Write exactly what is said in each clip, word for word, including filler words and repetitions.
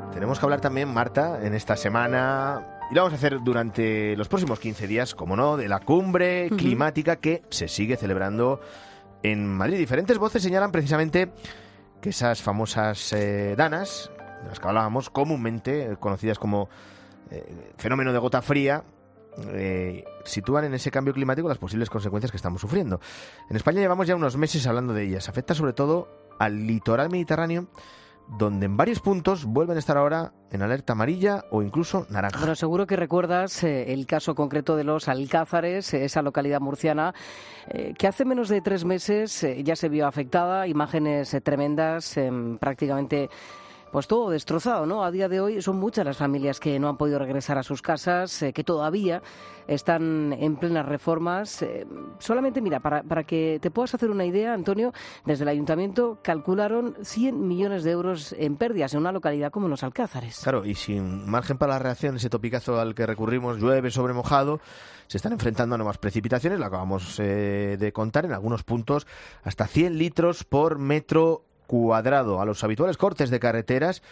Tenemos que hablar también, Marta, en esta semana, y lo vamos a hacer durante los próximos quince días, como no, de la cumbre uh-huh. climática que se sigue celebrando en Madrid. Diferentes voces señalan precisamente que esas famosas eh, danas, de las que hablábamos comúnmente, conocidas como eh, fenómeno de gota fría, eh, sitúan en ese cambio climático las posibles consecuencias que estamos sufriendo. En España llevamos ya unos meses hablando de ellas. Afecta sobre todo al litoral mediterráneo, donde en varios puntos vuelven a estar ahora en alerta amarilla o incluso naranja. Bueno, seguro que recuerdas eh, el caso concreto de los Alcázares, esa localidad murciana, eh, que hace menos de tres meses eh, ya se vio afectada, imágenes eh, tremendas, eh, prácticamente... Pues todo destrozado, ¿no? A día de hoy son muchas las familias que no han podido regresar a sus casas, eh, que todavía están en plenas reformas. Eh, solamente, mira, para, para que te puedas hacer una idea, Antonio, desde el Ayuntamiento calcularon cien millones de euros en pérdidas en una localidad como Los Alcázares. Claro, y sin margen para la reacción, ese topicazo al que recurrimos, llueve sobre mojado, se están enfrentando a nuevas precipitaciones, lo acabamos eh, de contar, en algunos puntos hasta cien litros por metro cuadrado. A los habituales cortes de carreteras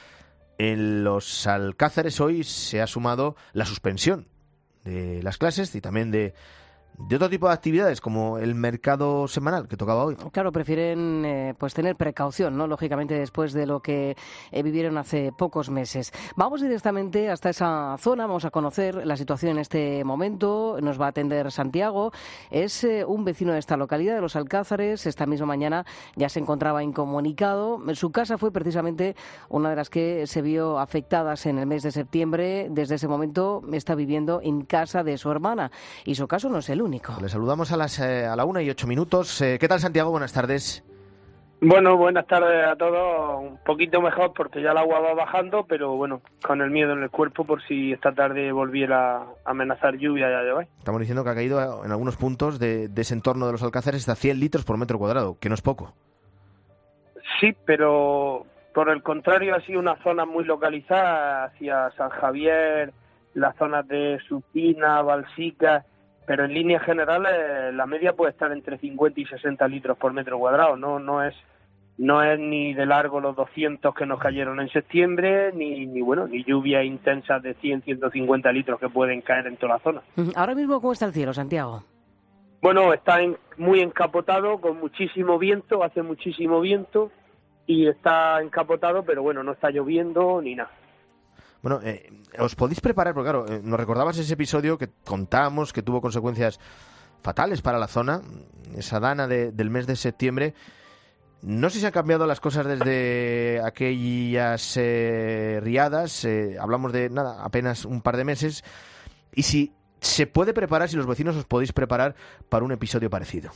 en Los Alcázares hoy se ha sumado la suspensión de las clases y también de, de otro tipo de actividades como el mercado semanal que tocaba hoy. Claro, prefieren eh, pues tener precaución, ¿no? Lógicamente, después de lo que eh, vivieron hace pocos meses. Vamos directamente hasta esa zona, vamos a conocer la situación en este momento. Nos va a atender Santiago, es eh, un vecino de esta localidad, de Los Alcázares. Esta misma mañana ya se encontraba incomunicado. Su casa fue precisamente una de las que se vio afectadas en el mes de septiembre. Desde ese momento está viviendo en casa de su hermana y su caso no es el único. Le saludamos a las eh, a la una y ocho minutos. Eh, ¿Qué tal, Santiago? Buenas tardes. Bueno, buenas tardes a todos. Un poquito mejor porque ya el agua va bajando, pero bueno, con el miedo en el cuerpo por si esta tarde volviera a amenazar lluvia. Ya lleváis. Estamos diciendo que ha caído en algunos puntos de, de ese entorno de Los Alcázares hasta cien litros por metro cuadrado, que no es poco. Sí, pero por el contrario ha sido una zona muy localizada hacia San Javier, las zonas de Supina, Balsica. Pero en líneas generales la media puede estar entre cincuenta y sesenta litros por metro cuadrado. No no es no es ni de largo los doscientos que nos cayeron en septiembre, ni ni bueno ni lluvias intensas de cien, ciento cincuenta litros que pueden caer en toda la zona. Ahora mismo, ¿cómo está el cielo, Santiago? Bueno, está en, muy encapotado, con muchísimo viento, hace muchísimo viento y está encapotado, pero bueno, no está lloviendo ni nada. Bueno, eh, os podéis preparar, porque claro, eh, nos recordabas ese episodio que contamos, que tuvo consecuencias fatales para la zona, esa dana de, del mes de septiembre. No sé si han cambiado las cosas desde aquellas eh, riadas, eh, hablamos de nada, apenas un par de meses, y si se puede preparar, si los vecinos os podéis preparar para un episodio parecido.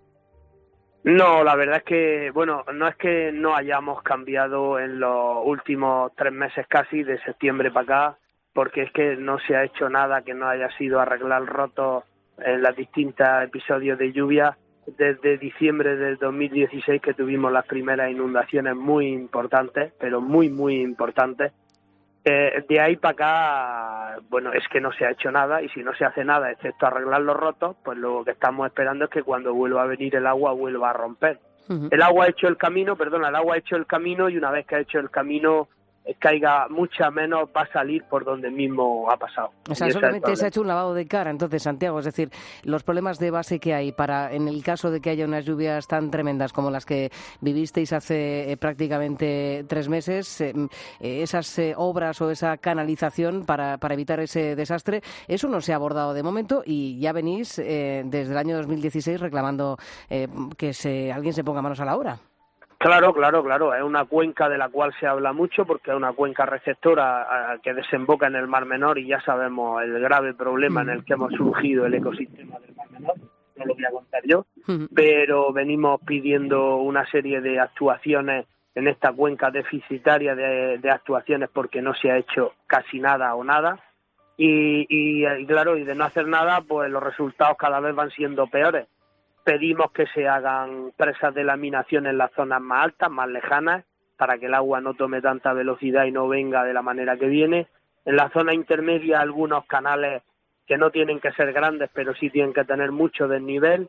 No, la verdad es que, bueno, no es que no hayamos cambiado en los últimos tres meses casi, de septiembre para acá, porque es que no se ha hecho nada que no haya sido arreglar rotos en los distintos episodios de lluvia desde diciembre del dos mil dieciséis, que tuvimos las primeras inundaciones muy importantes, pero muy, muy importantes. Eh, de ahí para acá, bueno, es que no se ha hecho nada, y si no se hace nada excepto arreglar los rotos, pues lo que estamos esperando es que cuando vuelva a venir el agua vuelva a romper. Uh-huh. El agua ha hecho el camino, perdona, el agua ha hecho el camino y una vez que ha hecho el camino caiga mucha menos, va a salir por donde mismo ha pasado. O sea, solamente se ha hecho un lavado de cara, entonces, Santiago, es decir, los problemas de base que hay para, en el caso de que haya unas lluvias tan tremendas como las que vivisteis hace eh, prácticamente tres meses, eh, esas eh, obras o esa canalización para, para evitar ese desastre, eso no se ha abordado de momento y ya venís eh, desde el año dos mil dieciséis reclamando eh, que se, alguien se ponga manos a la obra. Claro, claro, claro. Es una cuenca de la cual se habla mucho porque es una cuenca receptora que desemboca en el Mar Menor y ya sabemos el grave problema en el que hemos surgido el ecosistema del Mar Menor. No lo voy a contar yo, pero venimos pidiendo una serie de actuaciones en esta cuenca deficitaria de, de actuaciones porque no se ha hecho casi nada o nada. Y, y, y claro, y de no hacer nada, pues los resultados cada vez van siendo peores. Pedimos que se hagan presas de laminación en las zonas más altas, más lejanas, para que el agua no tome tanta velocidad y no venga de la manera que viene. En la zona intermedia algunos canales que no tienen que ser grandes, pero sí tienen que tener mucho desnivel.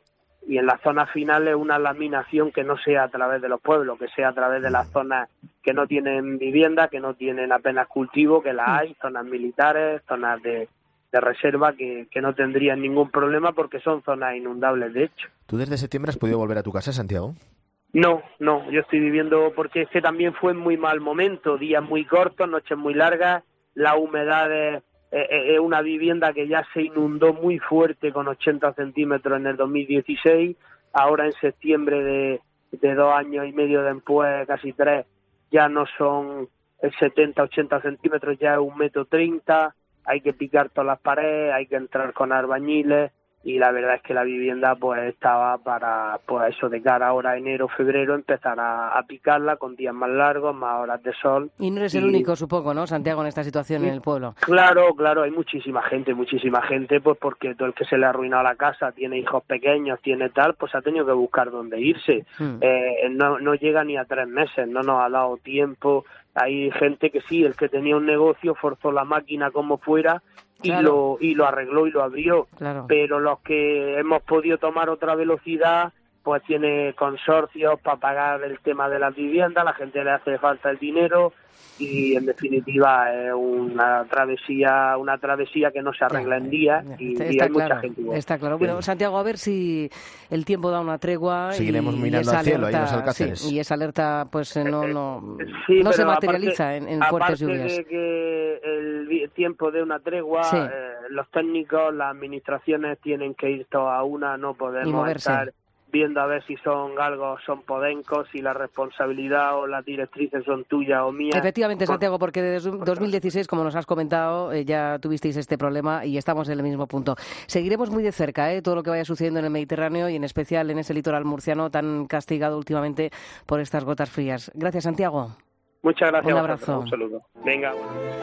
y en las zonas finales una laminación que no sea a través de los pueblos, que sea a través de las zonas que no tienen vivienda, que no tienen apenas cultivo, que las hay, zonas militares, zonas de, de reserva que, que no tendrían ningún problema porque son zonas inundables de hecho. ¿Tú desde septiembre has podido volver a tu casa, Santiago? No, no, yo estoy viviendo porque es que también fue en muy mal momento, días muy cortos, noches muy largas, la humedad es, es, es una vivienda que ya se inundó muy fuerte con ochenta centímetros en el dos mil dieciséis, ahora en septiembre de, de dos años y medio después, casi tres, ya no son setenta, ochenta centímetros, ya es un metro treinta, hay que picar todas las paredes, hay que entrar con albañiles, y la verdad es que la vivienda pues estaba para, pues eso de cara ahora a enero, febrero, empezar a, a picarla con días más largos, más horas de sol. Y no eres y... el único, supongo, ¿no, Santiago, en esta situación y, en el pueblo? Claro, claro, hay muchísima gente, muchísima gente, pues porque todo el que se le ha arruinado la casa, tiene hijos pequeños, tiene tal, pues ha tenido que buscar dónde irse. Hmm. Eh, no, no llega ni a tres meses, no nos ha dado tiempo. Hay gente que sí, el que tenía un negocio forzó la máquina como fuera, y claro. lo y lo arregló y lo abrió, claro. Pero los que hemos podido tomar otra velocidad pues tiene consorcios para pagar el tema de las viviendas, la gente le hace falta el dinero y en definitiva es una travesía una travesía que no se arregla ya, en días y, está, y está hay claro, mucha gente igual. Está claro. Bueno, Santiago, a ver si el tiempo da una tregua. Seguiremos y, mirando y al cielo, alerta, ahí en los Alcáceres. Sí, y esa alerta pues no no, sí, no se pero materializa aparte, en, en fuertes aparte lluvias. De que el tiempo de una tregua, sí. eh, los técnicos, las administraciones tienen que ir todas a una, no podemos estar viendo a ver si son galgos, son podencos, si la responsabilidad o las directrices son tuyas o mías. Efectivamente, Santiago, porque desde dos mil dieciséis, como nos has comentado, eh, ya tuvisteis este problema y estamos en el mismo punto. Seguiremos muy de cerca eh, todo lo que vaya sucediendo en el Mediterráneo y en especial en ese litoral murciano tan castigado últimamente por estas gotas frías. Gracias, Santiago. Muchas gracias. Un abrazo. Un saludo. Venga.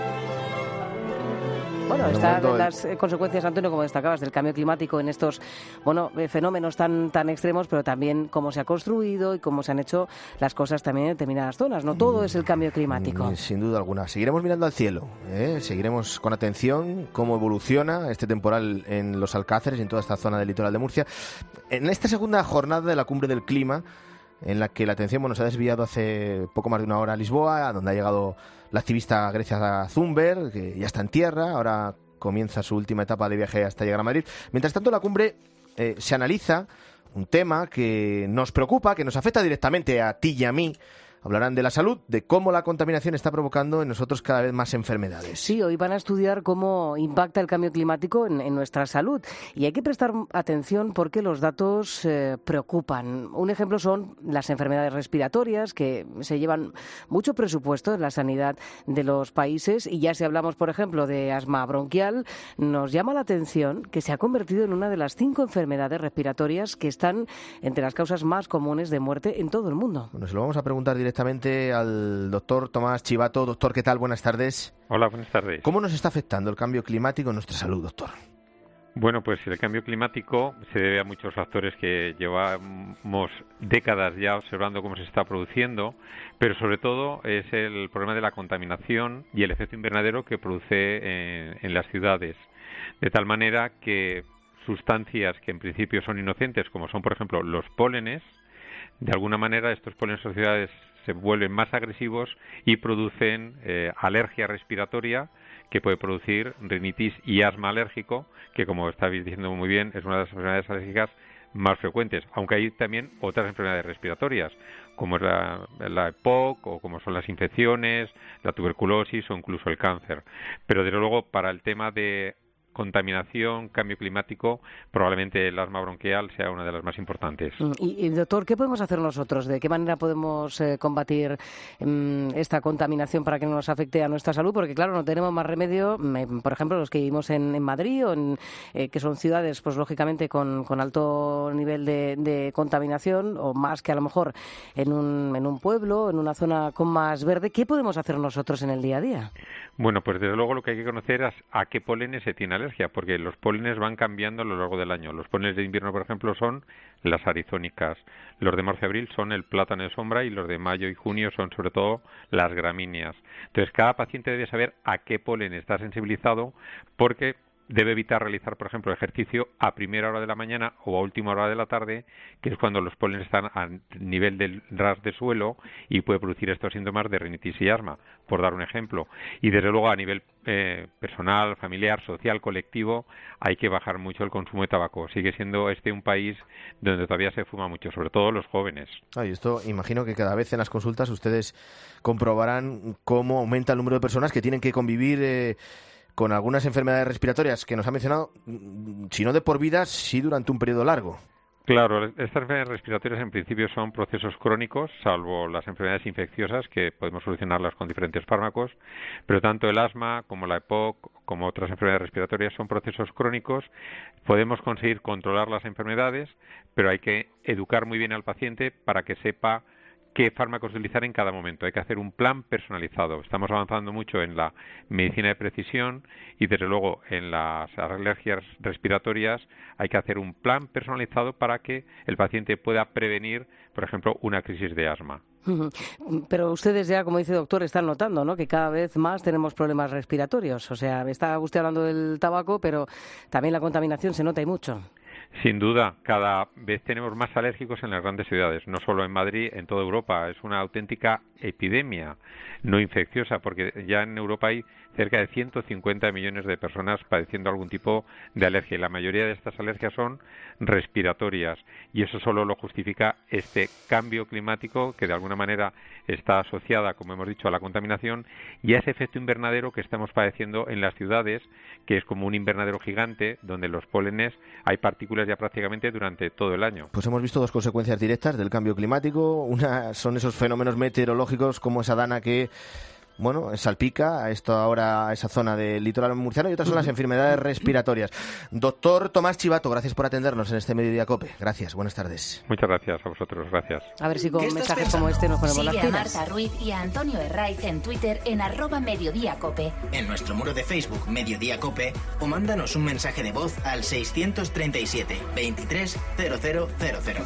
Bueno, están las consecuencias, Antonio, como destacabas, del cambio climático en estos bueno fenómenos tan tan extremos, pero también cómo se ha construido y cómo se han hecho las cosas también en determinadas zonas. No todo es el cambio climático. Sin duda alguna. Seguiremos mirando al cielo, ¿eh? Seguiremos con atención cómo evoluciona este temporal en los Alcáceres y en toda esta zona del litoral de Murcia. En esta segunda jornada de la Cumbre del Clima, en la que la atención bueno, se ha desviado hace poco más de una hora a Lisboa, donde ha llegado la activista Grecia Thunberg, que ya está en tierra, ahora comienza su última etapa de viaje hasta llegar a Madrid. Mientras tanto, en la cumbre eh, se analiza un tema que nos preocupa, que nos afecta directamente a ti y a mí. Hablarán de la salud, de cómo la contaminación está provocando en nosotros cada vez más enfermedades. Sí, hoy van a estudiar cómo impacta el cambio climático en, en nuestra salud. Y hay que prestar atención porque los datos eh, preocupan. Un ejemplo son las enfermedades respiratorias, que se llevan mucho presupuesto en la sanidad de los países. Y ya si hablamos, por ejemplo, de asma bronquial, nos llama la atención que se ha convertido en una de las cinco enfermedades respiratorias que están entre las causas más comunes de muerte en todo el mundo. Bueno, se lo vamos a preguntar directamente directamente al doctor Tomás Chivato. Doctor, ¿qué tal? Buenas tardes. Hola, buenas tardes. ¿Cómo nos está afectando el cambio climático en nuestra salud, doctor? Bueno, pues el cambio climático se debe a muchos factores que llevamos décadas ya observando cómo se está produciendo, pero sobre todo es el problema de la contaminación y el efecto invernadero que produce en, en las ciudades, de tal manera que sustancias que en principio son inocentes, como son, por ejemplo, los pólenes, de alguna manera estos pólenes en ciudades se vuelven más agresivos y producen eh, alergia respiratoria que puede producir rinitis y asma alérgico, que como estáis diciendo muy bien es una de las enfermedades alérgicas más frecuentes, aunque hay también otras enfermedades respiratorias, como es la, la E P O C o como son las infecciones, la tuberculosis o incluso el cáncer. Pero desde luego para el tema de contaminación, cambio climático, probablemente el asma bronquial sea una de las más importantes. Y, y doctor, ¿qué podemos hacer nosotros? ¿De qué manera podemos eh, combatir um, esta contaminación para que no nos afecte a nuestra salud? Porque claro, no tenemos más remedio, me, por ejemplo, los que vivimos en, en Madrid, o en, eh, que son ciudades, pues lógicamente con, con alto nivel de, de contaminación, o más que a lo mejor en un, en un pueblo, en una zona con más verde. ¿Qué podemos hacer nosotros en el día a día? Bueno, pues desde luego lo que hay que conocer es a qué pólenes se tiene alergia, porque los pólenes van cambiando a lo largo del año. Los pólenes de invierno, por ejemplo, son las arizónicas. Los de marzo y abril son el plátano de sombra y los de mayo y junio son sobre todo las gramíneas. Entonces, cada paciente debe saber a qué polen está sensibilizado, porque debe evitar realizar, por ejemplo, ejercicio a primera hora de la mañana o a última hora de la tarde, que es cuando los pólenes están a nivel del ras de suelo y puede producir estos síntomas de rinitis y asma, por dar un ejemplo. Y desde luego a nivel eh, personal, familiar, social, colectivo, hay que bajar mucho el consumo de tabaco. Sigue siendo este un país donde todavía se fuma mucho, sobre todo los jóvenes. Ah, y esto imagino que cada vez en las consultas ustedes comprobarán cómo aumenta el número de personas que tienen que convivir eh, con algunas enfermedades respiratorias que nos ha mencionado, si no de por vida, sí durante un periodo largo. Claro, estas enfermedades respiratorias en principio son procesos crónicos, salvo las enfermedades infecciosas que podemos solucionarlas con diferentes fármacos, pero tanto el asma como la E P O C como otras enfermedades respiratorias son procesos crónicos. Podemos conseguir controlar las enfermedades, pero hay que educar muy bien al paciente para que sepa qué fármacos utilizar en cada momento. Hay que hacer un plan personalizado. Estamos avanzando mucho en la medicina de precisión y, desde luego, en las alergias respiratorias hay que hacer un plan personalizado para que el paciente pueda prevenir, por ejemplo, una crisis de asma. Pero ustedes ya, como dice el doctor, están notando, ¿no?, que cada vez más tenemos problemas respiratorios. O sea, está usted hablando del tabaco, pero también la contaminación se nota y mucho. Sin duda, cada vez tenemos más alérgicos en las grandes ciudades, no solo en Madrid, en toda Europa. Es una auténtica epidemia no infecciosa, porque ya en Europa hay cerca de ciento cincuenta millones de personas padeciendo algún tipo de alergia, y la mayoría de estas alergias son respiratorias, y eso solo lo justifica este cambio climático que de alguna manera está asociada, como hemos dicho, a la contaminación y a ese efecto invernadero que estamos padeciendo en las ciudades, que es como un invernadero gigante donde los pólenes hay partículas ya prácticamente durante todo el año. Pues hemos visto dos consecuencias directas del cambio climático. Una son esos fenómenos meteorológicos como esa dana que, bueno, salpica a esto ahora a esa zona del litoral murciano, y otras son las enfermedades respiratorias. Doctor Tomás Chivato, gracias por atendernos en este Mediodía COPE. Gracias, buenas tardes. Muchas gracias a vosotros, gracias. A ver si con mensajes como este nos ponemos las pilas. Sigue a Marta Ruiz y a Antonio Herraiz en Twitter en arroba Mediodía COPE. En nuestro muro de Facebook Mediodía COPE, o mándanos un mensaje de voz al seiscientos treinta y siete, veintitrés, cero cero cero cero.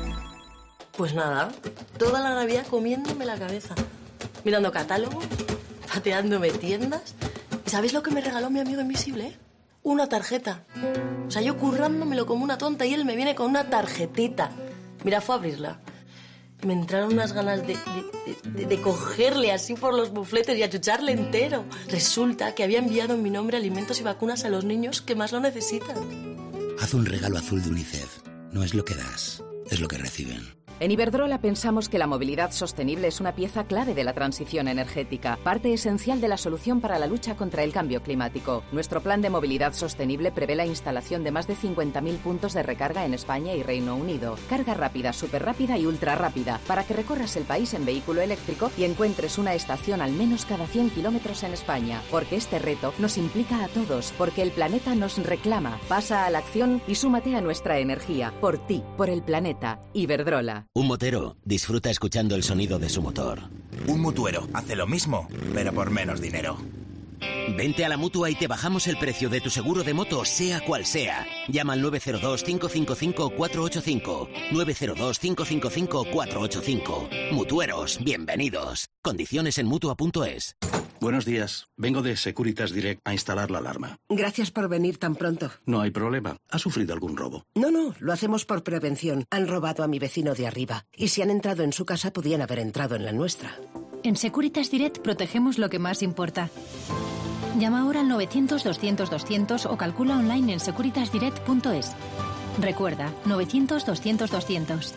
Pues nada, toda la Navidad comiéndome la cabeza, mirando catálogo, pateándome tiendas. ¿Y sabéis lo que me regaló mi amigo invisible? ¿Eh? Una tarjeta. O sea, yo currándomelo como una tonta y él me viene con una tarjetita. Mira, fue a abrirla. Me entraron unas ganas de, de, de, de cogerle así por los bufletes y achucharle entero. Resulta que había enviado en mi nombre alimentos y vacunas a los niños que más lo necesitan. Haz un regalo azul de UNICEF. No es lo que das, es lo que reciben. En Iberdrola pensamos que la movilidad sostenible es una pieza clave de la transición energética, parte esencial de la solución para la lucha contra el cambio climático. Nuestro plan de movilidad sostenible prevé la instalación de más de cincuenta mil puntos de recarga en España y Reino Unido. Carga rápida, superrápida y ultrarrápida, para que recorras el país en vehículo eléctrico y encuentres una estación al menos cada cien kilómetros en España. Porque este reto nos implica a todos, porque el planeta nos reclama. Pasa a la acción y súmate a nuestra energía. Por ti, por el planeta. Iberdrola. Un motero disfruta escuchando el sonido de su motor. Un mutuero hace lo mismo, pero por menos dinero. Vente a la Mutua y te bajamos el precio de tu seguro de moto, sea cual sea. Llama al nueve cero dos, cinco cinco cinco, cuatro ocho cinco. nueve cero dos, cinco cinco cinco, cuatro ocho cinco. Mutueros, bienvenidos. Condiciones en Mutua punto es. Buenos días. Vengo de Securitas Direct a instalar la alarma. Gracias por venir tan pronto. No hay problema. ¿Ha sufrido algún robo? No, no. Lo hacemos por prevención. Han robado a mi vecino de arriba. Y si han entrado en su casa, podían haber entrado en la nuestra. En Securitas Direct protegemos lo que más importa. Llama ahora al novecientos, doscientos, doscientos o calcula online en securitas direct punto es. Recuerda, novecientos, doscientos, doscientos.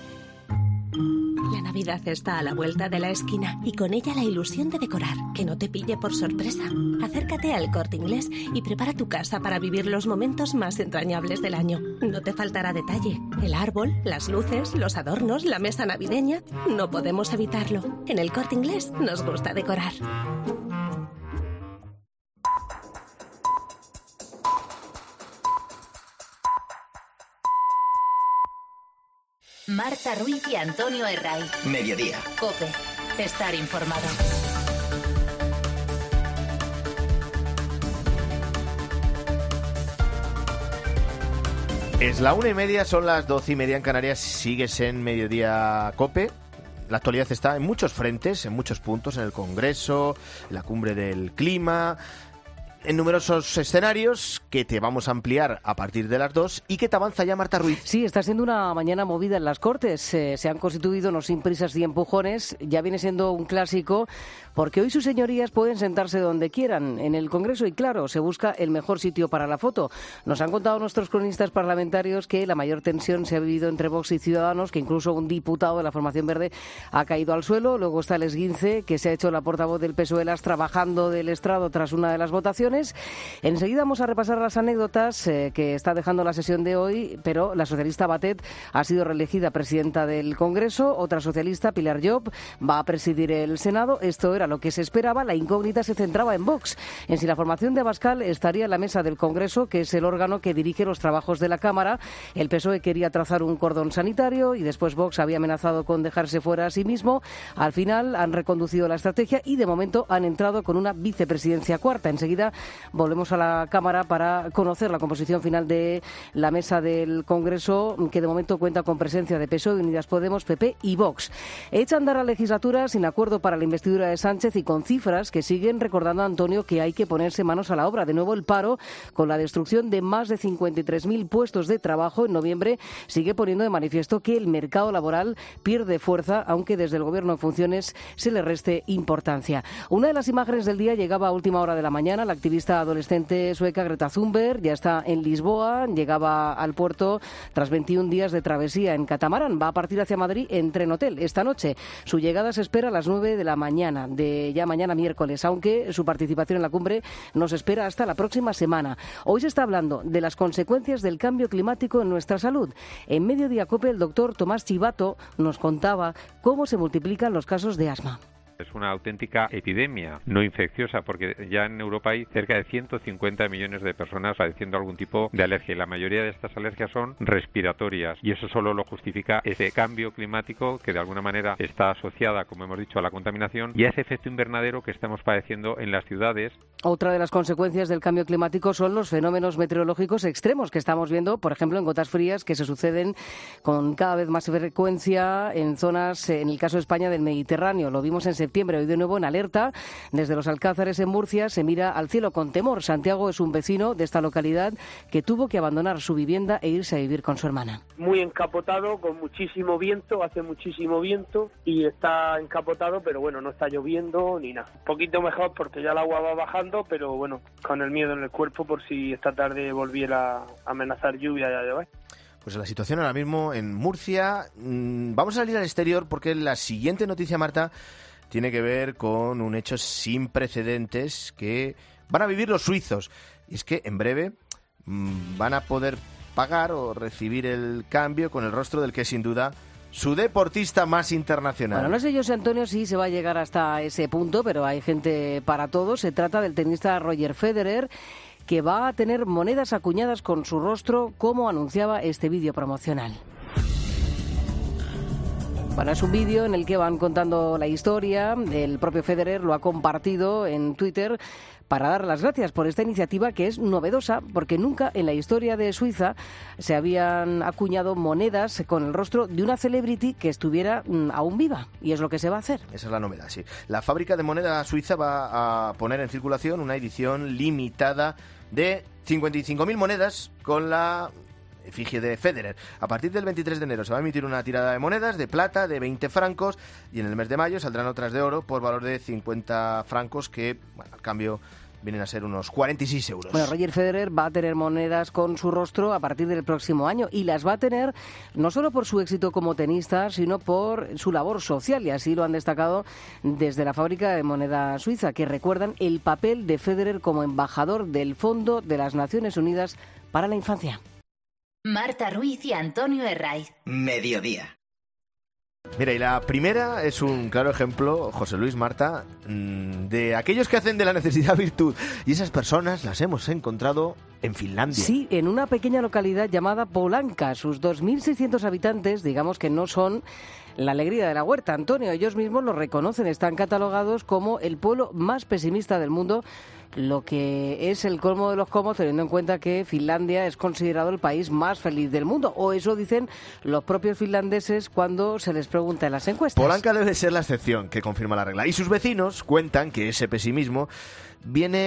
La Navidad está a la vuelta de la esquina y con ella la ilusión de decorar, que no te pille por sorpresa. Acércate al Corte Inglés y prepara tu casa para vivir los momentos más entrañables del año. No te faltará detalle. El árbol, las luces, los adornos, la mesa navideña. No podemos evitarlo. En el Corte Inglés nos gusta decorar. Marta Ruiz y Antonio Herraiz. Mediodía. COPE. Estar informado. Es la una y media, son las doce y media en Canarias. Sigues en Mediodía COPE. La actualidad está en muchos frentes, en muchos puntos, en el Congreso, en la cumbre del clima. en numerosos escenarios que te vamos a ampliar a partir de las dos y que te avanza ya Marta Ruiz. Sí, está siendo una mañana movida en las Cortes. Eh, se han constituido no sin prisas y empujones. Ya viene siendo un clásico porque hoy sus señorías pueden sentarse donde quieran en el Congreso y, claro, se busca el mejor sitio para la foto. Nos han contado nuestros cronistas parlamentarios que la mayor tensión se ha vivido entre Vox y Ciudadanos, que incluso un diputado de la formación verde ha caído al suelo. Luego está el esguince, que se ha hecho la portavoz del P S O E trabajando del estrado tras una de las votaciones. Enseguida vamos a repasar las anécdotas eh, que está dejando la sesión de hoy, pero la socialista Batet ha sido reelegida presidenta del Congreso. Otra socialista, Pilar Llop, va a presidir el Senado. Esto era lo que se esperaba. La incógnita se centraba en Vox, en si la formación de Abascal estaría en la mesa del Congreso, que es el órgano que dirige los trabajos de la Cámara. El P S O E quería trazar un cordón sanitario y después Vox había amenazado con dejarse fuera a sí mismo. Al final han reconducido la estrategia y de momento han entrado con una vicepresidencia cuarta. Enseguida volvemos a la Cámara para conocer la composición final de la mesa del Congreso, que de momento cuenta con presencia de P S O E, Unidas Podemos, P P y Vox. Echa a andar la legislatura sin acuerdo para la investidura de Sánchez y con cifras que siguen recordando a Antonio que hay que ponerse manos a la obra. De nuevo el paro, con la destrucción de más de cincuenta y tres mil puestos de trabajo en noviembre, sigue poniendo de manifiesto que el mercado laboral pierde fuerza, aunque desde el Gobierno en funciones se le reste importancia. Una de las imágenes del día llegaba a última hora de la mañana. La activista adolescente sueca Greta Thunberg ya está en Lisboa, llegaba al puerto tras veintiún días de travesía en catamarán. Va a partir hacia Madrid en tren hotel esta noche. Su llegada se espera a las nueve de la mañana, de ya mañana miércoles, aunque su participación en la cumbre nos espera hasta la próxima semana. Hoy se está hablando de las consecuencias del cambio climático en nuestra salud. En Mediodía COPE, el doctor Tomás Chivato nos contaba cómo se multiplican los casos de asma. Es una auténtica epidemia no infecciosa porque ya en Europa hay cerca de ciento cincuenta millones de personas padeciendo algún tipo de alergia y la mayoría de estas alergias son respiratorias y eso solo lo justifica ese cambio climático que de alguna manera está asociada, como hemos dicho, a la contaminación y a ese efecto invernadero que estamos padeciendo en las ciudades. Otra de las consecuencias del cambio climático son los fenómenos meteorológicos extremos que estamos viendo, por ejemplo, en gotas frías que se suceden con cada vez más frecuencia en zonas, en el caso de España, del Mediterráneo. Lo vimos en septiembre. Hoy de nuevo en alerta, desde los Alcázares en Murcia se mira al cielo con temor. Santiago es un vecino de esta localidad que tuvo que abandonar su vivienda e irse a vivir con su hermana. Muy encapotado, con muchísimo viento, hace muchísimo viento y está encapotado, pero bueno, no está lloviendo ni nada. Un poquito mejor porque ya el agua va bajando, pero bueno, con el miedo en el cuerpo por si esta tarde volviera a amenazar lluvia y a llover. Pues la situación ahora mismo en Murcia. Mmm, vamos a salir al exterior porque la siguiente noticia, Marta, tiene que ver con un hecho sin precedentes que van a vivir los suizos. Y es que en breve mmm, van a poder pagar o recibir el cambio con el rostro del que sin duda su deportista más internacional. Bueno, no sé yo, si Antonio, sí se va a llegar hasta ese punto, pero hay gente para todo. Se trata del tenista Roger Federer, que va a tener monedas acuñadas con su rostro, como anunciaba este vídeo promocional. Bueno, es un vídeo en el que van contando la historia. El propio Federer lo ha compartido en Twitter para dar las gracias por esta iniciativa que es novedosa porque nunca en la historia de Suiza se habían acuñado monedas con el rostro de una celebrity que estuviera mm, aún viva, y es lo que se va a hacer. Esa es la novedad, sí. La fábrica de moneda suiza va a poner en circulación una edición limitada de cincuenta y cinco mil monedas con la efigie de Federer. A partir del veintitrés de enero se va a emitir una tirada de monedas de plata de veinte francos y en el mes de mayo saldrán otras de oro por valor de cincuenta francos que, bueno, al cambio vienen a ser unos cuarenta y seis euros. Bueno, Roger Federer va a tener monedas con su rostro a partir del próximo año y las va a tener no solo por su éxito como tenista, sino por su labor social, y así lo han destacado desde la fábrica de moneda suiza, que recuerdan el papel de Federer como embajador del Fondo de las Naciones Unidas para la Infancia. Marta Ruiz y Antonio Herraiz. Mediodía. Mira, y la primera es un claro ejemplo, José Luis, Marta, de aquellos que hacen de la necesidad virtud. Y esas personas las hemos encontrado en Finlandia. Sí, en una pequeña localidad llamada Poulanka. Sus dos mil seiscientos habitantes, digamos que no son la alegría de la huerta, Antonio. Ellos mismos lo reconocen, están catalogados como el pueblo más pesimista del mundo, lo que es el colmo de los colmos, teniendo en cuenta que Finlandia es considerado el país más feliz del mundo, o eso dicen los propios finlandeses cuando se les pregunta en las encuestas. Poulanka debe ser la excepción que confirma la regla, y sus vecinos cuentan que ese pesimismo viene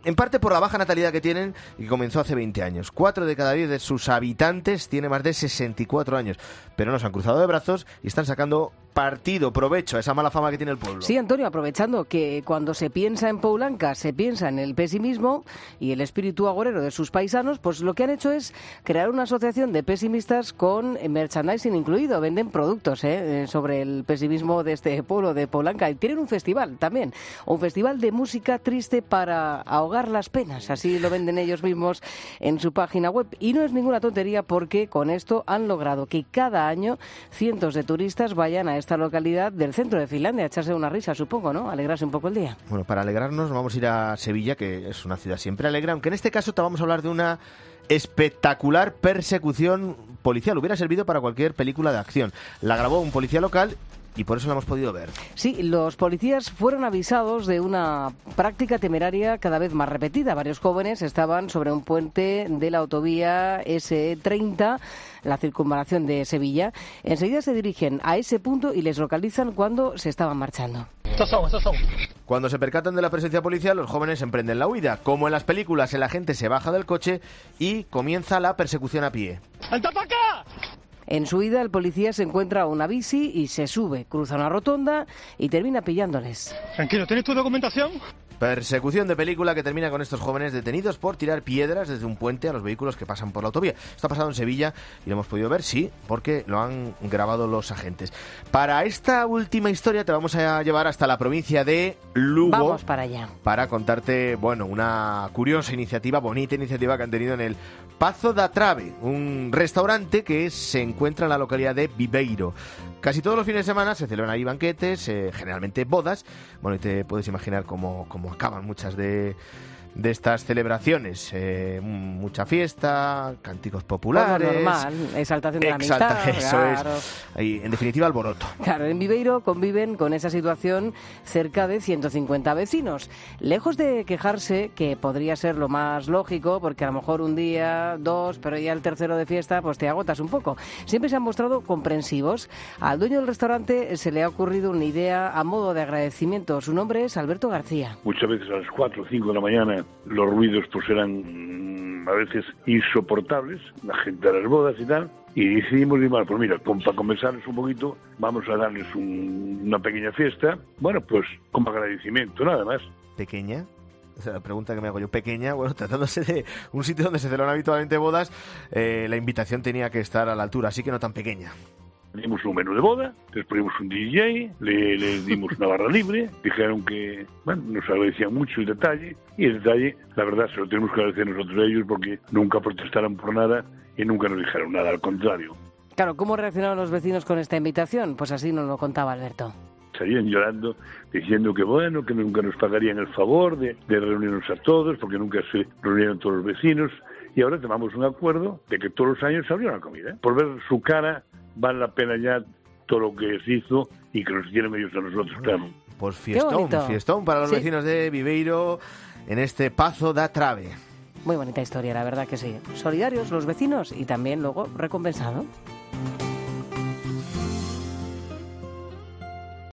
en parte por la baja natalidad que tienen y comenzó hace veinte años. Cuatro de cada diez de sus habitantes tiene más de sesenta y cuatro años, pero no se han cruzado de brazos y están sacando partido, provecho a esa mala fama que tiene el pueblo. Sí, Antonio, aprovechando que cuando se piensa en Poulanca se piensa en el pesimismo y el espíritu agorero de sus paisanos, pues lo que han hecho es crear una asociación de pesimistas con merchandising incluido. Venden productos ¿eh? sobre el pesimismo de este pueblo de Poulanca. Y tienen un festival también, un festival de música triste para ahogar las penas. Así lo venden ellos mismos en su página web. Y no es ninguna tontería porque con esto han logrado que cada año cientos de turistas vayan a esta localidad del centro de Finlandia a echarse una risa, supongo, ¿no? Alegrarse un poco el día. Bueno, para alegrarnos vamos a ir a Sevilla, que es una ciudad siempre alegre, aunque en este caso te vamos a hablar de una espectacular persecución policial. Hubiera servido para cualquier película de acción. La grabó un policía local y por eso la hemos podido ver. Sí, los policías fueron avisados de una práctica temeraria cada vez más repetida. Varios jóvenes estaban sobre un puente de la autovía ese treinta, la circunvalación de Sevilla. Enseguida se dirigen a ese punto y les localizan cuando se estaban marchando. Estos son, estos son. Cuando se percatan de la presencia policial, los jóvenes emprenden la huida. Como en las películas, el agente se baja del coche y comienza la persecución a pie. ¡Alta para acá! En su ida, el policía se encuentra una bici y se sube, cruza una rotonda y termina pillándoles. Tranquilo, ¿tienes tu documentación? Persecución de película que termina con estos jóvenes detenidos por tirar piedras desde un puente a los vehículos que pasan por la autovía. Esto ha pasado en Sevilla y lo hemos podido ver, sí, porque lo han grabado los agentes. Para esta última historia te vamos a llevar hasta la provincia de Lugo. Vamos para allá. Para contarte, bueno, una curiosa iniciativa, bonita iniciativa que han tenido en el Pazo da Trave, un restaurante que se encuentra en la localidad de Viveiro. Casi todos los fines de semana se celebran ahí banquetes, eh, generalmente bodas. Bueno, y te puedes imaginar cómo, cómo acaban muchas de, de estas celebraciones. Eh, mucha fiesta, cánticos populares. Bueno, normal, exaltación de la Exalta, amistad. Eso claro. es. Ahí, en definitiva, alboroto. Claro, en Viveiro conviven con esa situación cerca de ciento cincuenta vecinos. Lejos de quejarse, que podría ser lo más lógico, porque a lo mejor un día, dos, pero ya el tercero de fiesta, pues te agotas un poco. Siempre se han mostrado comprensivos. Al dueño del restaurante se le ha ocurrido una idea a modo de agradecimiento. Su nombre es Alberto García. Muchas veces a las cuatro o cinco de la mañana los ruidos pues eran mmm, a veces insoportables, la gente a las bodas y tal. Y decidimos, pues mira, para conversarles un poquito, vamos a darles un, una pequeña fiesta. Bueno, pues como agradecimiento, nada más. ¿Pequeña? O sea, la pregunta que me hago yo, pequeña, bueno, tratándose de un sitio donde se celebran habitualmente bodas, eh, la invitación tenía que estar a la altura, así que no tan pequeña. Dimos un menú de boda, les ponimos un D J, le, les dimos una barra libre, dijeron que, bueno, nos agradecían mucho el detalle, y el detalle, la verdad, se lo tenemos que agradecer nosotros a ellos porque nunca protestaron por nada y nunca nos dijeron nada, al contrario. Claro, ¿cómo reaccionaron los vecinos con esta invitación? Pues así nos lo contaba Alberto. Salían llorando, diciendo que bueno, que nunca nos pagarían el favor de, de reunirnos a todos, porque nunca se reunieron todos los vecinos, y ahora tomamos un acuerdo de que todos los años se abrió una comida, ¿eh? Por ver su cara, vale la pena ya todo lo que se hizo y que nos hicieron ellos a nosotros, claro. Pues fiestón, fiestón para los sí. vecinos de Viveiro en este Pazo da Trave. Muy bonita historia, la verdad que sí. Solidarios los vecinos y también luego recompensado.